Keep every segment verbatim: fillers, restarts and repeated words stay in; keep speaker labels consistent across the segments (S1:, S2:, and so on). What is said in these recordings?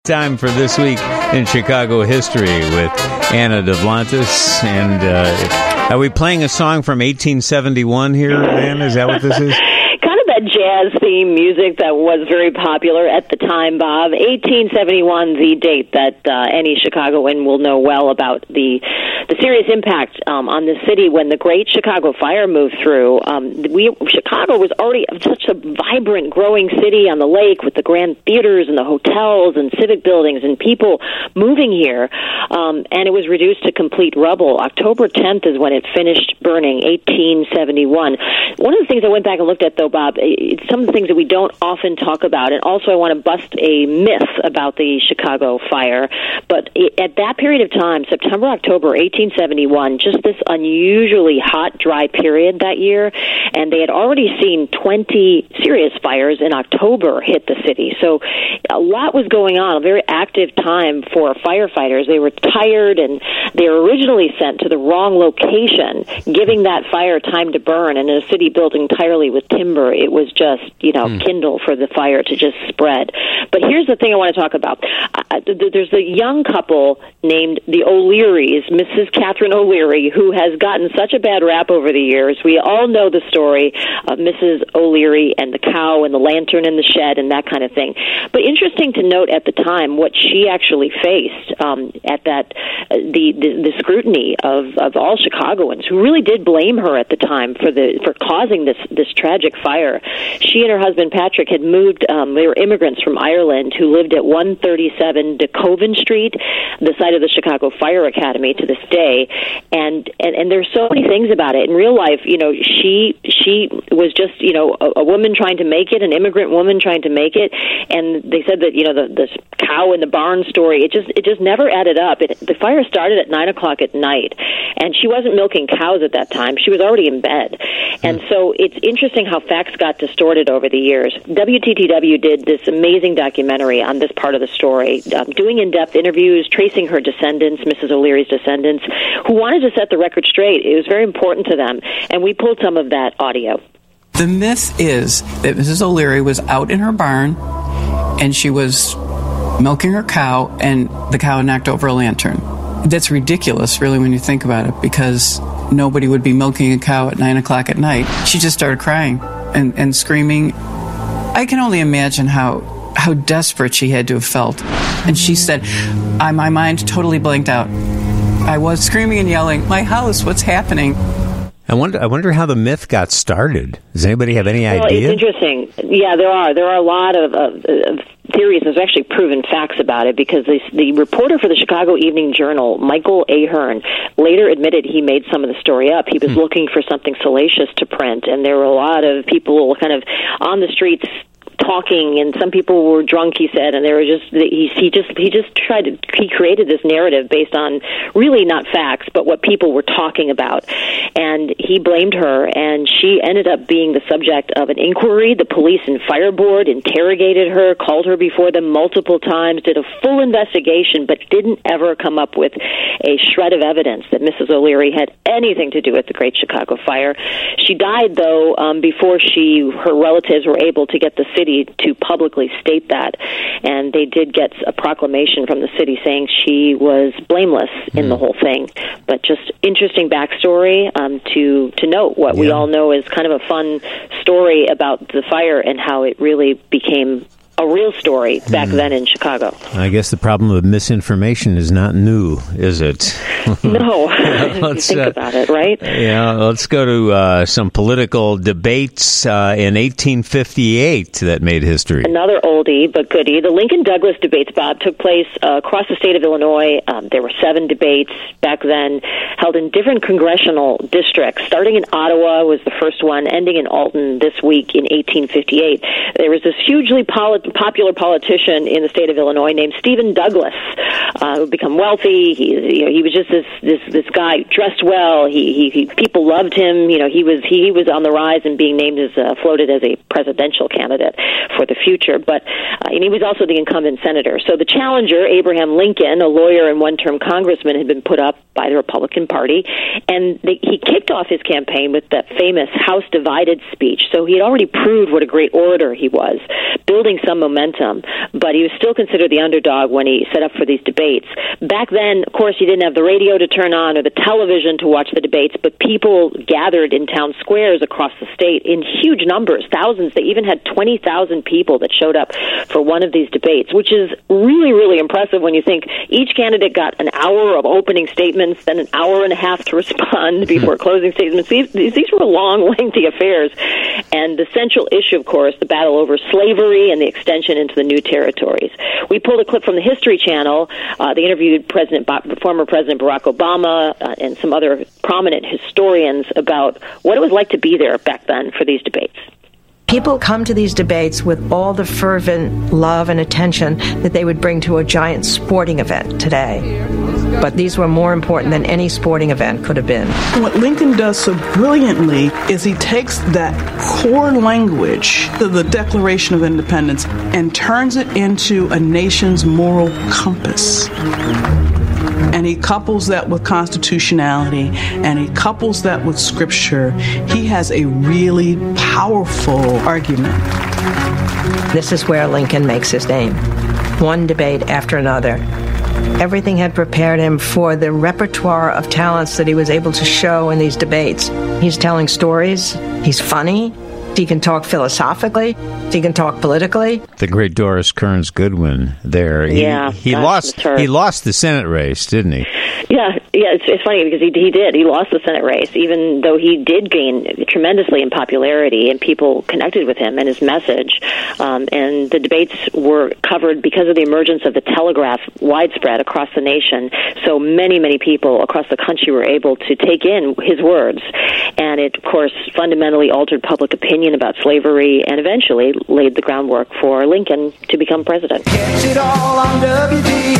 S1: Time for This Week in Chicago History with Anna Duplantis. And uh, are we playing a song from eighteen seventy-one here, Anna? Is that what this is?
S2: Kind of that jazz theme music that was very popular at the time, Bob. eighteen seventy-one, the date that uh, any Chicagoan will know well about the the serious impact um, on the city when the Great Chicago Fire moved through. Um, we Chicago was already such a vibrant, growing city on the lake with the grand theaters and the hotels and civic buildings and people moving here, um, and it was reduced to complete rubble. October tenth is when it finished burning, eighteen seventy-one. One of the things I went back and looked at, though, Bob, it's some of the things that we don't often talk about, and also I want to bust a myth about the Chicago fire. But at that period of time, September, October, eighteen seventy-one, just this unusually hot, dry period that year, and they had already seen twenty serious fires in October hit the city. So a lot was going on, a very active time for firefighters. They were tired, and they were originally sent to the wrong location, giving that fire time to burn. And in a city built entirely with timber, it was just, you know, mm. kindle for the fire to just spread. But here's the thing I want to talk about. Uh, there's a young couple named the O'Learys, Missus Catherine O'Leary, who has gotten such a bad rap over the years. We all know the story of Missus O'Leary and the cow and the lantern in the shed and that kind of thing. But interesting to note at the time what she actually faced um, at that uh, the, the the scrutiny of, of all Chicagoans who really did blame her at the time for the for causing this this tragic fire. She and her husband Patrick had moved. Um, they were immigrants from Ireland who lived at one thirty-seven DeKoven Street, the site of the Chicago Fire Academy to this day. And, and and there's so many things about it. In real life, you know, she she was just, you know, a, a woman trying to make it, an immigrant woman trying to make it. And they said that, you know, the, the cow in the barn story, it just it just never added up. It, the fire started at nine o'clock at night, and she wasn't milking cows at that time. She was already in bed. And so it's interesting how facts got distorted over the years. W T T W did this amazing documentary on this part of the story, um, doing in-depth interviews, tracing her descendants, Missus O'Leary's descendants, who wanted to set the record straight. It was very important to them, and we pulled some of that audio.
S3: The myth is that Missus O'Leary was out in her barn, and she was milking her cow, and the cow knocked over a lantern. That's ridiculous, really, when you think about it, because nobody would be milking a cow at nine o'clock at night. She just started crying and, and screaming. I can only imagine how how desperate she had to have felt. And she said, I, my mind totally blanked out. I was screaming and yelling, my house, what's happening?
S1: I wonder I wonder how the myth got started. Does anybody have any
S2: well,
S1: idea?
S2: It's interesting. Yeah, there are. There are a lot of, of, of theories. There's actually proven facts about it, because the, the reporter for the Chicago Evening Journal, Michael Ahern, later admitted he made some of the story up. He was hmm. looking for something salacious to print, and there were a lot of people kind of on the streets talking, and some people were drunk, he said, and they were just he he just he just tried to he created this narrative based on really not facts but what people were talking about, and he blamed her, and she ended up being the subject of an inquiry. The police and fire board interrogated her, called her before them multiple times, did a full investigation, but didn't ever come up with a shred of evidence that Missus O'Leary had anything to do with the Great Chicago Fire. She died, though, um, before she her relatives were able to get the city to publicly state that, and they did get a proclamation from the city saying she was blameless in mm. the whole thing. But just interesting backstory um, to to note what yeah. we all know is kind of a fun story about the fire and how it really became a real story back mm. then in Chicago.
S1: I guess the problem of misinformation is not new, is it?
S2: No, if you think uh, about it, right?
S1: Yeah, let's go to uh, some political debates uh, in eighteen fifty-eight that made history.
S2: Another oldie but goodie. The Lincoln-Douglas debates, Bob, took place uh, across the state of Illinois. Um, there were seven debates back then, held in different congressional districts. Starting in Ottawa was the first one, ending in Alton this week in eighteen fifty-eight. There was this hugely polit- popular politician in the state of Illinois named Stephen Douglas, uh, would become wealthy. He, you know, he was just this this this guy dressed well. He, he, he people loved him. You know, he was he was on the rise and being named as uh, floated as a presidential candidate for the future. But uh, and he was also the incumbent senator. So the challenger, Abraham Lincoln, a lawyer and one-term congressman, had been put up by the Republican Party, and they, he kicked off his campaign with that famous House Divided speech. So he had already proved what a great orator he was, building some momentum, but he was still considered the underdog when he set up for these debates. Back then, of course, you didn't have the radio to turn on or the television to watch the debates, but people gathered in town squares across the state in huge numbers, thousands. They even had twenty thousand people that showed up for one of these debates, which is really, really impressive when you think each candidate got an hour of opening statements, then an hour and a half to respond before closing statements. These, these were long, lengthy affairs. And the central issue, of course, the battle over slavery and the extension into the new territories. We pulled a clip from the History Channel. Uh, they interviewed President, former President Barack Obama uh, and some other prominent historians about what it was like to be there back then for these debates.
S4: People come to these debates with all the fervent love and attention that they would bring to a giant sporting event today. But these were more important than any sporting event could have been.
S5: What Lincoln does so brilliantly is he takes that core language, the Declaration of Independence, and turns it into a nation's moral compass. And he couples that with constitutionality, and he couples that with scripture. He has a really powerful argument.
S4: This is where Lincoln makes his name. One debate after another. Everything had prepared him for the repertoire of talents that he was able to show in these debates. He's telling stories. He's funny. He can talk philosophically. He can talk politically.
S1: The great Doris Kearns Goodwin there. He,
S2: yeah,
S1: he
S2: gosh,
S1: lost. He lost the Senate race, didn't he?
S2: Yeah, yeah. It's, it's funny because he he did. He lost the Senate race, even though he did gain tremendously in popularity, and people connected with him and his message. Um, and the debates were covered because of the emergence of the telegraph, widespread across the nation. So many, many people across the country were able to take in his words, and it, of course, fundamentally altered public opinion about slavery, and eventually laid the groundwork for Lincoln to become president.
S6: Catch it all on W G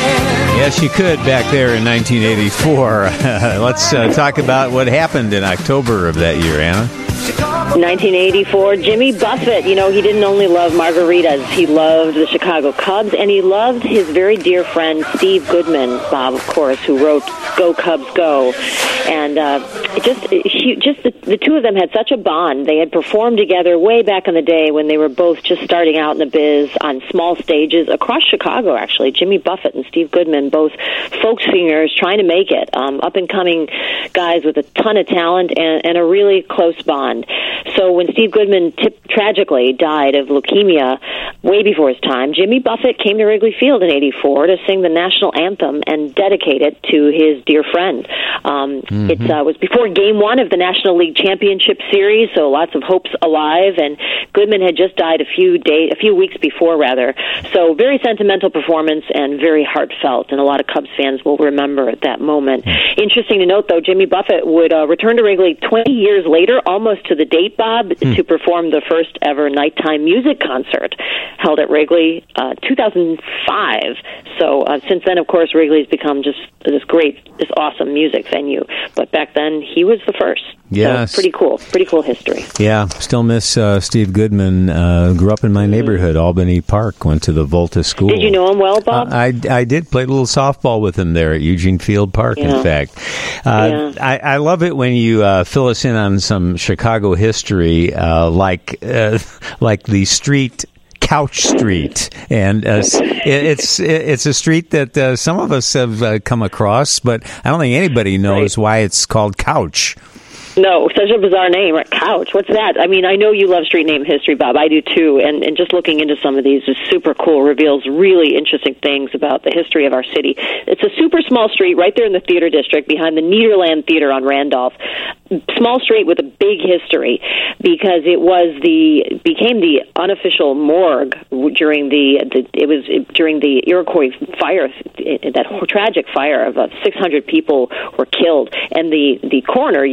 S6: N.
S1: Yes, you could back there in nineteen eighty-four. Let's uh, talk about what happened in October of that year, Anna.
S2: nineteen eighty-four, Jimmy Buffett, you know, he didn't only love margaritas, he loved the Chicago Cubs, and he loved his very dear friend Steve Goodman, Bob, of course, who wrote Go Cubs Go. And uh, it just he, just the, the two of them had such a bond. They had performed together way back in the day when they were both just starting out in the biz on small stages across Chicago, actually. Jimmy Buffett and Steve Goodman, both folk singers trying to make it, um, up-and-coming guys with a ton of talent and, and a really close bond. So when Steve Goodman tip, tragically died of leukemia way before his time, Jimmy Buffett came to Wrigley Field in eighty-four to sing the national anthem and dedicate it to his dear friend. Um, mm-hmm. It uh, was before Game One of the National League Championship Series, so lots of hopes alive. And Goodman had just died a few day, a few weeks before, rather. So very sentimental performance and very heartfelt, and a lot of Cubs fans will remember that moment. Mm-hmm. Interesting to note, though, Jimmy Buffett would uh, return to Wrigley twenty years later, almost to the date, Bob, mm. to perform the first ever nighttime music concert held at Wrigley, uh, two thousand five. So uh, since then, of course, Wrigley's become just this great, this awesome music venue. But back then, he was the first.
S1: Yes.
S2: So pretty cool. Pretty cool history.
S1: Yeah. Still miss uh, Steve Goodman. Uh, grew up in my neighborhood, Albany Park. Went to the Volta School.
S2: Did you know him well, Bob?
S1: Uh, I, I did. Played a little softball with him there at Eugene Field Park,
S2: yeah.
S1: in fact. Uh, yeah. I, I love it when you uh, fill us in on some Chicago history, uh, like uh, like the street Couch Street, and uh, it's it's a street that uh, some of us have uh, come across, but I don't think anybody knows right. why it's called Couch.
S2: No, such a bizarre name, right? Couch. What's that? I mean, I know you love street name history, Bob. I do too. And, and just looking into some of these is super cool. Reveals really interesting things about the history of our city. It's a super small street right there in the theater district behind the Nederland Theater on Randolph. Small street with a big history because it was the became the unofficial morgue during the, the it was during the Iroquois fire, that tragic fire of uh, six hundred people were killed, and the the coroner used that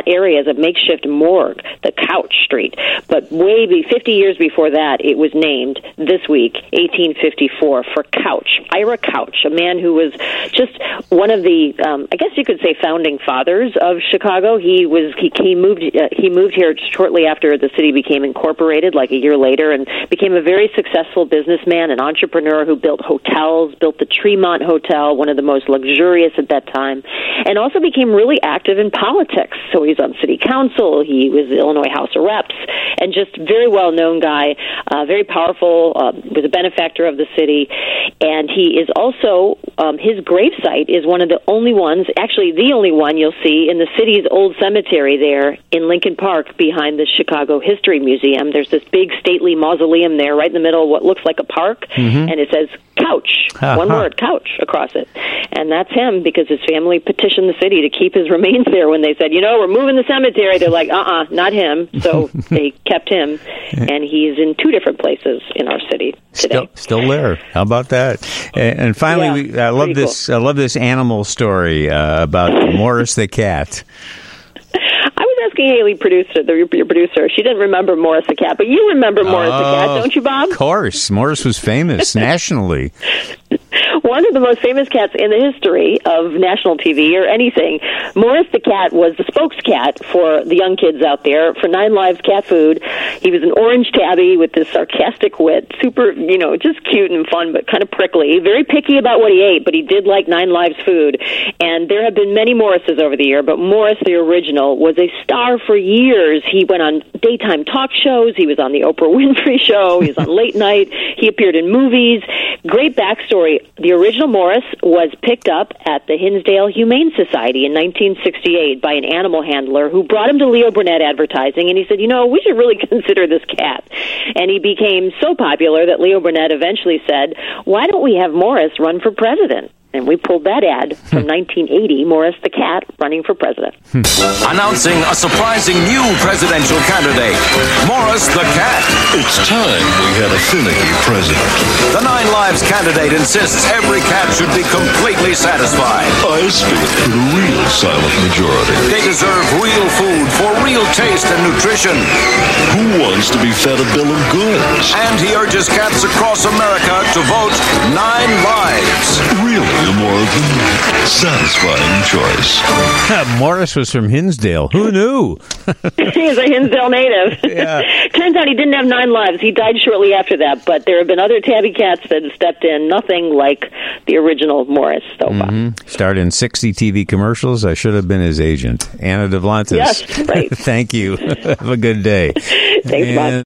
S2: area as a makeshift morgue, the Couch Street. But way be fifty years before that, it was named this week, eighteen fifty-four, for Couch. Ira Couch, a man who was just one of the, um, I guess you could say, founding fathers of Chicago. He was he, he moved uh, he moved here shortly after the city became incorporated, like a year later, and became a very successful businessman, an entrepreneur who built hotels, built the Tremont Hotel, one of the most luxurious at that time, and also became really active in politics. So he's on city council, he was the Illinois House of Reps, and just very well-known guy, uh, very powerful, uh, was a benefactor of the city, and he is also, um, his gravesite is one of the only ones, actually the only one you'll see in the city's old cemetery there in Lincoln Park behind the Chicago History Museum. There's this big stately mausoleum there right in the middle of what looks like a park, mm-hmm. and it says Couch, uh-huh. one word, Couch, across it. And that's him, because his family petitioned the city to keep his remains there when they said, you know, we're moving the cemetery. They're like, uh-uh, not him. So they kept him, and he's in two different places in our city today.
S1: Still, still there. How about that? And, and finally,
S2: yeah,
S1: we, I love this.
S2: Cool.
S1: I love this animal story uh, about Morris the cat.
S2: I was asking Haley, producer, the, your producer. She didn't remember Morris the cat, but you remember Morris oh, the cat, don't you, Bob?
S1: Of course. Morris was famous nationally.
S2: One of the most famous cats in the history of national T V or anything. Morris the cat was the spokes cat for the young kids out there for Nine Lives Cat Food. He was an orange tabby with this sarcastic wit, super, you know, just cute and fun, but kind of prickly. Very picky about what he ate, but he did like Nine Lives food. And there have been many Morrises over the year, but Morris, the original, was a star for years. He went on daytime talk shows. He was on the Oprah Winfrey Show. He was on Late Night. He appeared in movies. Great backstory. The original Morris was picked up at the Hinsdale Humane Society in nineteen sixty-eight by an animal handler who brought him to Leo Burnett Advertising, and he said, you know, we should really consider this cat. And he became so popular that Leo Burnett eventually said, why don't we have Morris run for president? And we pulled that ad from nineteen eighty, Morris the cat running for president.
S7: Announcing a surprising new presidential candidate, Morris the cat.
S8: It's time we had a finicky president.
S7: The Nine Lives candidate insists every cat should be completely satisfied.
S8: I speak for the real silent majority.
S7: They deserve real food for real taste and nutrition.
S8: Who wants to be fed a bill of goods?
S7: And he urges cats across America to vote Nine Lives.
S8: Really? A more than satisfying choice.
S1: Morris was from Hinsdale. Who knew?
S2: He's a Hinsdale native.
S1: Yeah.
S2: Turns out he didn't have nine lives. He died shortly after that, but there have been other tabby cats that have stepped in. Nothing like the original Morris so far. Mm-hmm.
S1: Starred in sixty T V commercials. I should have been his agent. Anna Devlantis.
S2: Yes, right.
S1: Thank you. Have a good day.
S2: Thanks, Bob.